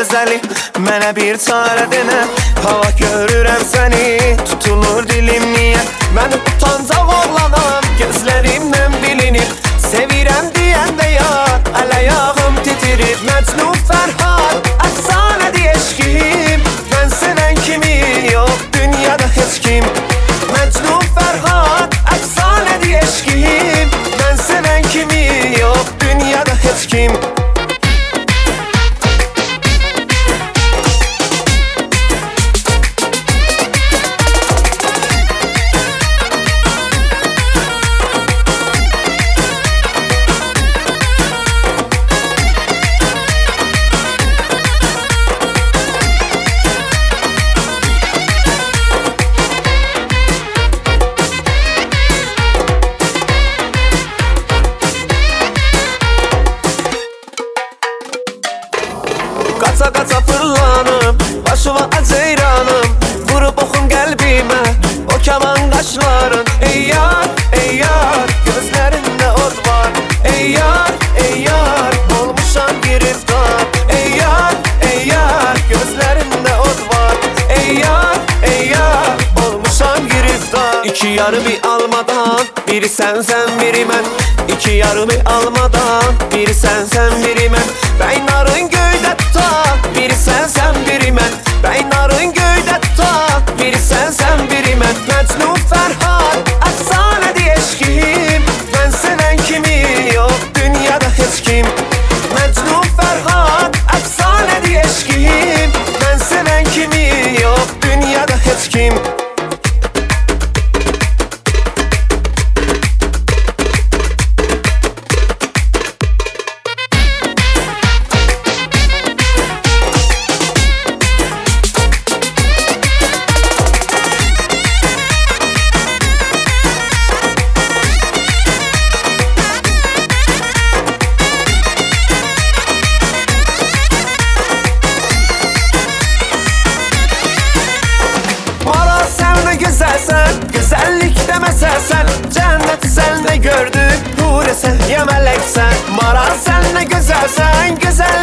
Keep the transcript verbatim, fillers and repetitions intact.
gözəli, mənə bir çarə denə. Hava görürəm səni, tutulur dilim niyə? Mən utancaq oğlanam, gözlərimdən bilinir. Sevirəm deyəndə yar, əl-ayağım titirir. Məcnun Fərhad, əfsanədir eşqim. Mən sevən kimi yox, dünyada heç kim. Məcnun Fərhad, əfsanədir eşqim. Mən sevən kimi yox, dünyada heç kim. Qaça qaça fırlanım, başıma aceyranım. Vurub oxun qəlbimə, o kaman qaşların. Ey yar, ey yar, gözlərində od var. Ey yar, ey yar, olmuşam giriftar. Ey yar, ey yar, gözlərində od var. Ey yar, ey yar, olmuşam giriftar. İki yarı bir almadan, biri sənsən, biri mən. İki yarı bir almadan, biri sənsən, biri mən. Bəynarın göydə tutar, biri sənsən, biri mən. Bəynarın göydə tutar, biri sənsən, biri mən. Məcnun Fərhad, əfsanədir eşqim. Mən sevən kimi yox, dünyada heç kim. Məcnun Fərhad, əfsanədir eşqim. Mən sevən kimi yox, dünyada heç kim. Gözəlsən, gözəllikdə məsəlsən. Cənnət səndə gördük, hurəsən, ya mələksən. Maral sən nə gözəlsən, gözəl